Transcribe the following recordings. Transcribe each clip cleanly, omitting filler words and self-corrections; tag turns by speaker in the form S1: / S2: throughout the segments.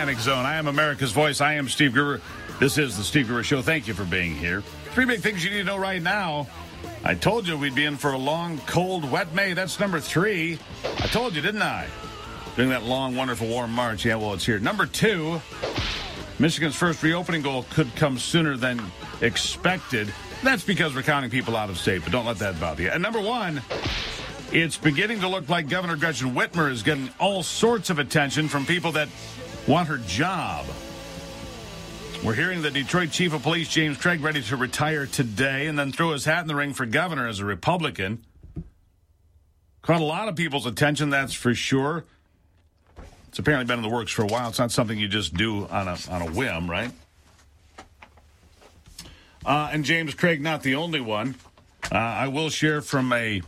S1: Panic Zone. I am America's Voice. I am Steve Gruber. This is the Steve Gruber Show. Thank you for being here. 3 big things you need to know right now. I told you we'd be in for a long, cold, wet May. That's number 3. I told you, didn't I? During that long, wonderful, warm March. Yeah, well, it's here. Number 2, Michigan's first reopening goal could come sooner than expected. That's because we're counting people out of state, but don't let that bother you. And number 1, it's beginning to look like Governor Gretchen Whitmer is getting all sorts of attention from people that want her job. We're hearing the Detroit Chief of Police, James Craig, ready to retire today and then throw his hat in the ring for governor as a Republican. Caught a lot of people's attention, that's for sure. It's apparently been in the works for a while. It's not something you just do on a whim, right? And James Craig, not the only one. I will share from a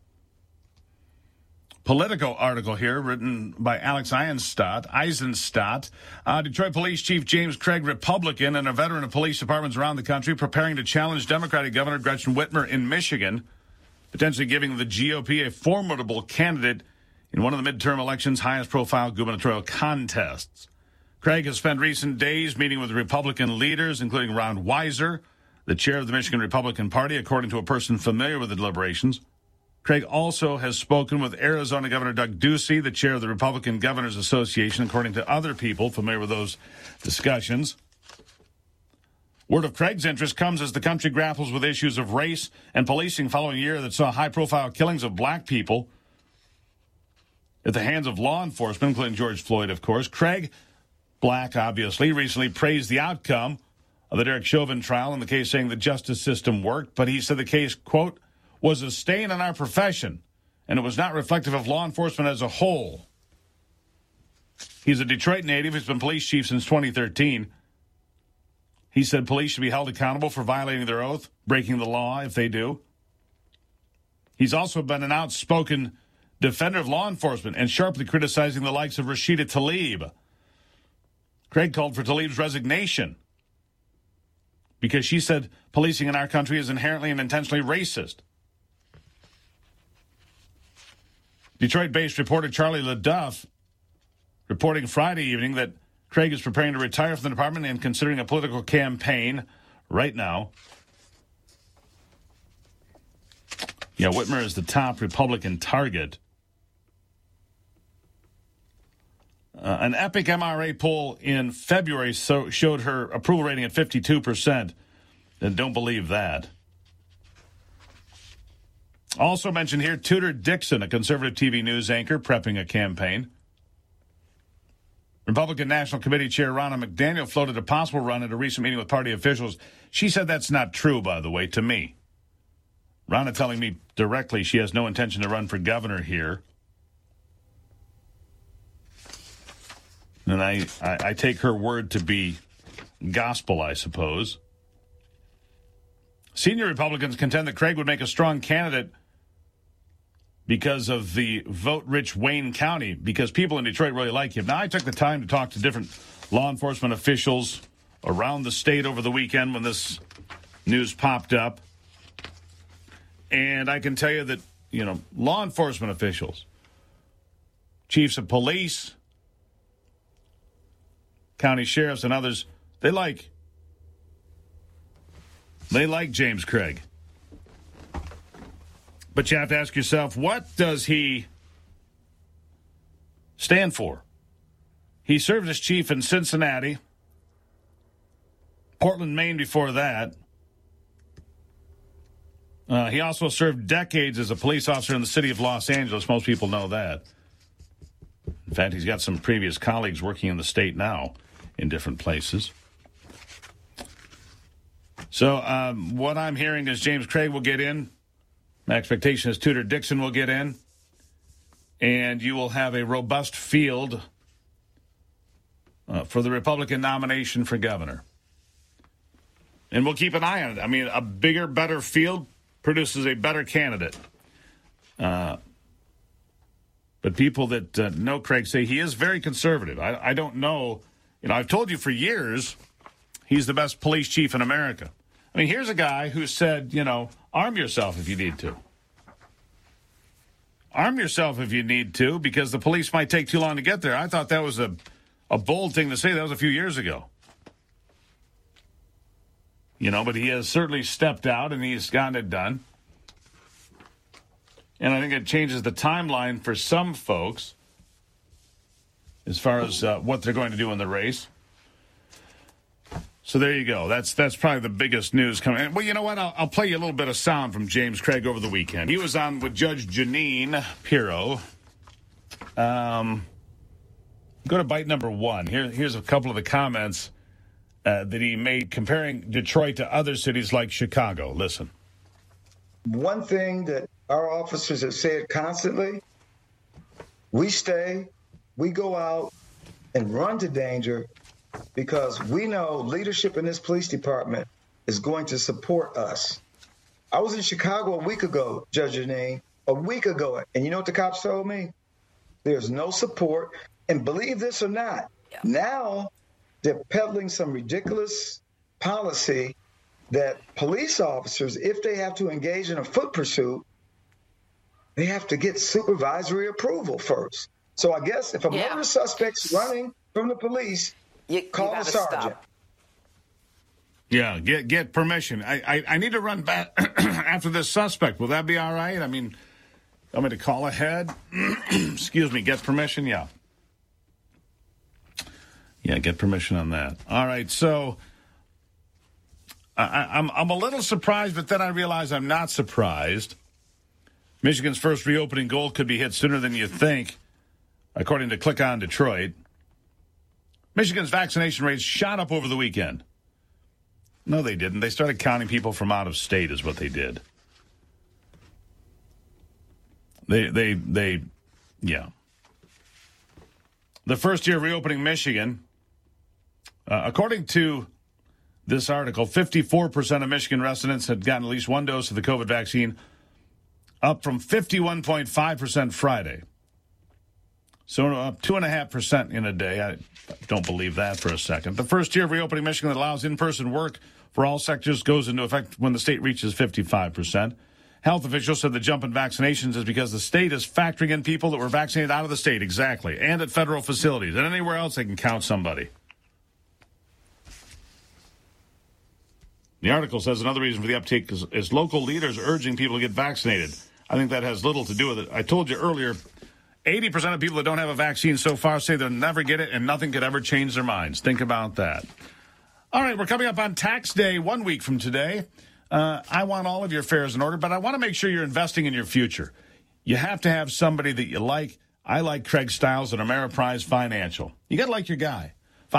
S1: Politico article here written by Alex Eisenstadt. Detroit Police Chief James Craig, Republican and a veteran of police departments around the country, preparing to challenge Democratic Governor Gretchen Whitmer in Michigan, potentially giving the GOP a formidable candidate in one of the midterm election's highest-profile gubernatorial contests. Craig has spent recent days meeting with Republican leaders, including Ron Weiser, the chair of the Michigan Republican Party, according to a person familiar with the deliberations. Craig also has spoken with Arizona Governor Doug Ducey, the chair of the Republican Governors Association, according to other people familiar with those discussions. Word of Craig's interest comes as the country grapples with issues of race and policing following a year that saw high-profile killings of black people at the hands of law enforcement, including George Floyd, of course. Craig, black obviously, recently praised the outcome of the Derek Chauvin trial in the case, saying the justice system worked, but he said the case, quote, was a stain on our profession, and it was not reflective of law enforcement as a whole. He's a Detroit native. He's been police chief since 2013. He said police should be held accountable for violating their oath, breaking the law if they do. He's also been an outspoken defender of law enforcement and sharply criticizing the likes of Rashida Tlaib. Craig called for Tlaib's resignation because she said policing in our country is inherently and intentionally racist. Detroit-based reporter Charlie LeDuff reporting Friday evening that Craig is preparing to retire from the department and considering a political campaign right now. Yeah, Whitmer is the top Republican target. An Epic MRA poll in February showed her approval rating at 52%. And don't believe that. Also mentioned here, Tudor Dixon, a conservative TV news anchor, prepping a campaign. Republican National Committee Chair Ronna McDaniel floated a possible run at a recent meeting with party officials. She said that's not true, by the way, to me. Ronna telling me directly she has no intention to run for governor here. And I take her word to be gospel, I suppose. Senior Republicans contend that Craig would make a strong candidate because of the vote-rich Wayne County, because people in Detroit really like him. Now, I took the time to talk to different law enforcement officials around the state over the weekend when this news popped up. And I can tell you that, law enforcement officials, chiefs of police, county sheriffs, and others, they like James Craig. But you have to ask yourself, what does he stand for? He served as chief in Cincinnati, Portland, Maine before that. He also served decades as a police officer in the city of Los Angeles. Most people know that. In fact, he's got some previous colleagues working in the state now in different places. So what I'm hearing is James Craig will get in. My expectation is Tudor Dixon will get in. And you will have a robust field for the Republican nomination for governor. And we'll keep an eye on it. I mean, a bigger, better field produces a better candidate. But people that know Craig say he is very conservative. I don't know. I've told you for years he's the best police chief in America. I mean, here's a guy who said, arm yourself if you need to. Arm yourself if you need to, because the police might take too long to get there. I thought that was a a bold thing to say. That was a few years ago. But he has certainly stepped out and he's gotten it done. And I think it changes the timeline for some folks as far as what they're going to do in the race. So there you go. That's probably the biggest news coming. Well, you know what? I'll play you a little bit of sound from James Craig over the weekend. He was on with Judge Jeanine Pirro. Go to bite number one. Here's a couple of the comments that he made comparing Detroit to other cities like Chicago. Listen.
S2: One thing that our officers have said constantly, we go out and run to danger because we know leadership in this police department is going to support us. I was in Chicago a week ago, Judge Jeanine, and you know what the cops told me? There's no support, and believe this or not, now they're peddling some ridiculous policy that police officers, if they have to engage in a foot pursuit, they have to get supervisory approval first. So I guess if a murder suspect's running from the police, call the sergeant. Stop.
S1: Yeah, get permission. I need to run back after this suspect. Will that be all right? I mean, want me to call ahead? Excuse me, get permission? Yeah. Yeah, get permission on that. All right, so I'm a little surprised, but then I realize I'm not surprised. Michigan's first reopening goal could be hit sooner than you think, according to Click on Detroit. Michigan's vaccination rates shot up over the weekend. No, they didn't. They started counting people from out of state is what they did. Yeah. The first year reopening Michigan, according to this article, 54% of Michigan residents had gotten at least one dose of the COVID vaccine, up from 51.5% Friday. So up 2.5% in a day. I don't believe that for a second. The first year of reopening Michigan that allows in-person work for all sectors goes into effect when the state reaches 55%. Health officials said the jump in vaccinations is because the state is factoring in people that were vaccinated out of the state, exactly, and at federal facilities. And anywhere else they can count somebody. The article says another reason for the uptake is local leaders urging people to get vaccinated. I think that has little to do with it. I told you earlier, 80% of people that don't have a vaccine so far say they'll never get it and nothing could ever change their minds. Think about that. All right, we're coming up on tax day 1 week from today. I want all of your affairs in order, but I want to make sure you're investing in your future. You have to have somebody that you like. I like Craig Stiles at Ameriprise Financial. You got to like your guy.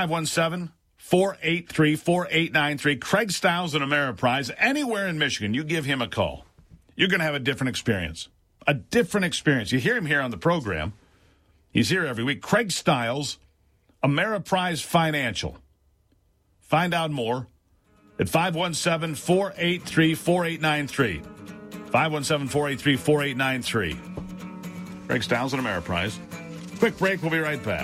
S1: 517-483-4893. Craig Stiles at Ameriprise. Anywhere in Michigan, you give him a call. You're going to have a different experience. A different experience. You hear him here on the program. He's here every week. Craig Stiles, Ameriprise Financial. Find out more at 517-483-4893. 517-483-4893. Craig Stiles at Ameriprise. Quick break. We'll be right back.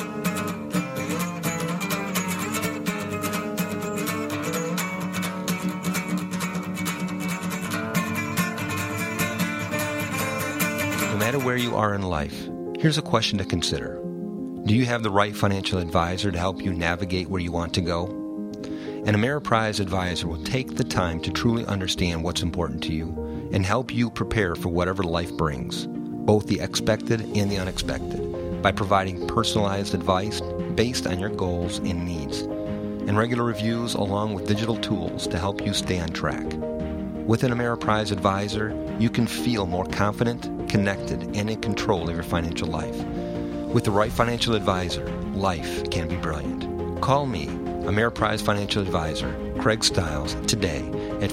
S3: No matter where you are in life, here's a question to consider. Do you have the right financial advisor to help you navigate where you want to go? An Ameriprise advisor will take the time to truly understand what's important to you and help you prepare for whatever life brings, both the expected and the unexpected, by providing personalized advice based on your goals and needs, and regular reviews along with digital tools to help you stay on track. With an Ameriprise advisor, you can feel more confident, connected, and in control of your financial life. With the right financial advisor, life can be brilliant. Call me, Ameriprise Financial Advisor, Craig Stiles, today at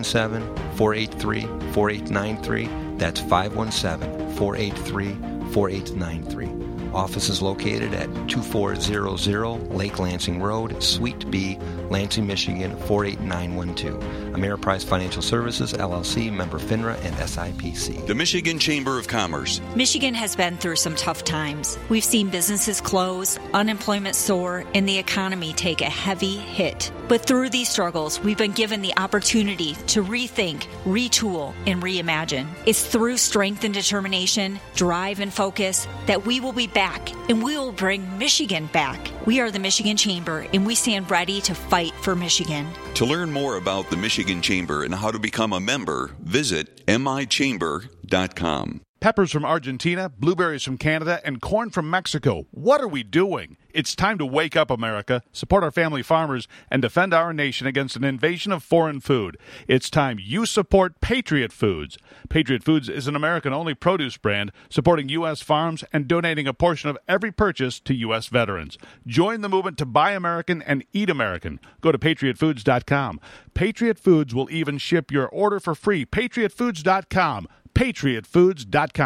S3: 517-483-4893. That's 517-483-4893. Office is located at 2400 Lake Lansing Road, Suite B, Lansing, Michigan 48912. Ameriprise Financial Services, LLC, member FINRA and SIPC.
S4: The Michigan Chamber of Commerce.
S5: Michigan has been through some tough times. We've seen businesses close, unemployment soar, and the economy take a heavy hit. But through these struggles, we've been given the opportunity to rethink, retool, and reimagine. It's through strength and determination, drive and focus that we will be back, and we will bring Michigan back. We are the Michigan Chamber, and we stand ready to fight for Michigan.
S4: To learn more about the Michigan Chamber and how to become a member, visit michamber.com.
S1: Peppers from Argentina, blueberries from Canada, and corn from Mexico. What are we doing? It's time to wake up, America, support our family farmers, and defend our nation against an invasion of foreign food. It's time you support Patriot Foods. Patriot Foods is an American-only produce brand supporting U.S. farms and donating a portion of every purchase to U.S. veterans. Join the movement to buy American and eat American. Go to patriotfoods.com. Patriot Foods will even ship your order for free. patriotfoods.com. patriotfoods.com.